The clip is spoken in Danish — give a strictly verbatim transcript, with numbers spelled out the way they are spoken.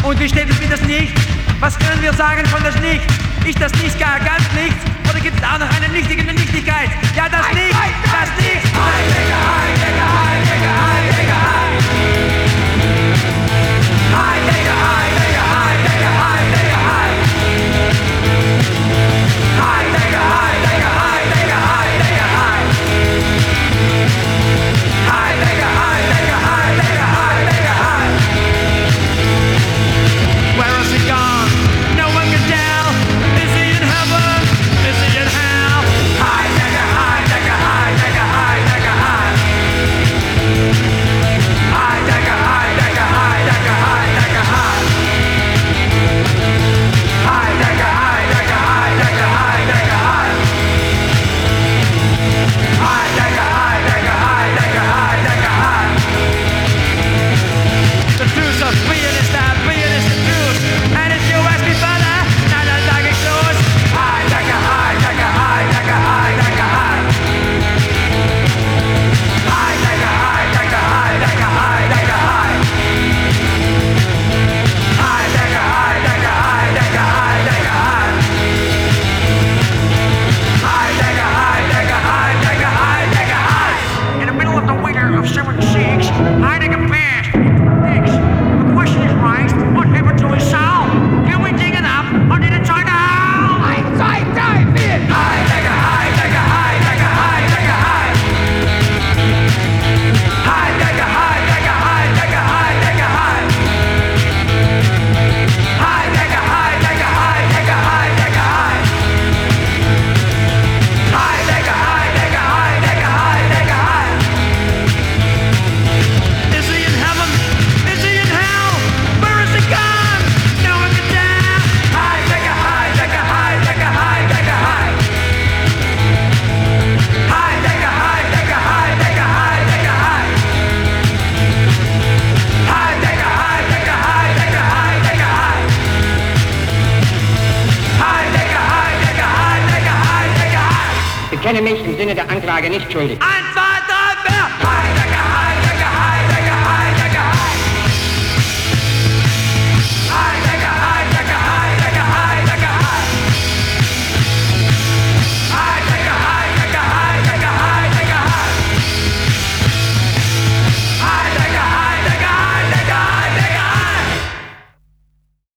Und wie steht es mit das Nicht? Was können wir sagen von das Nicht? Ist das Nicht gar ganz nichts? Oder gibt es auch noch eine nichtige Nichtigkeit? Ja, das Nicht, das Nicht. Heidegger, Heidegger, Heidegger, Heidegger, Heidegger, Heidegger, Heidegger, Heidegger, Heidegger, Heidegger, Heidegger, Heidegger, Heidegger, Heidegger, Heidegger, Heidegger, Heidegger, where is he gone? No one can tell. Is he in heaven? Is he in hell? Heidegger, Heidegger, Heidegger, Heidegger, Heidegger, Heidegger, Heidegger, Heidegger, Heidegger, Heidegger, Heidegger, Heidegger, Heidegger, Heidegger, Heidegger, Heidegger, the truth of being is that being is the truth. And if you ask me further, now dann sag ich los. Heidegger, Heidegger, Heidegger, Heidegger, Heidegger, Heidegger, Heidegger, Heidegger, Heidegger, Heidegger, Heidegger, Heidegger, Heidegger, Heidegger, Heidegger, Heidegger, in the middle of the winter of seventy-six, Heidegger passed next. The question is right, what happened to his soul? Can we dig it up or did it try to howl? Ein, zwei, drei, vier! Heidegger, Heidegger, Heidegger, Heidegger, Heidegger, Heidegger, Heidegger, Heidegger, Heidegger, Heidegger, Heidegger, Heidegger, Heidegger, Heidegger, Heidegger, Heidegger, is he in heaven? Is he in hell? Where is he gone? No one can tell. Heidegger, Heidegger, Heidegger, Heidegger, Heidegger, Heidegger, Heidegger, Heidegger, Heidegger, Heidegger, Heidegger, Heidegger, Heidegger, Heidegger, Heidegger, Heidegger, Heidegger. Ich bekenne mich im Sinne der Anklage nicht schuldig. Eins, zwei,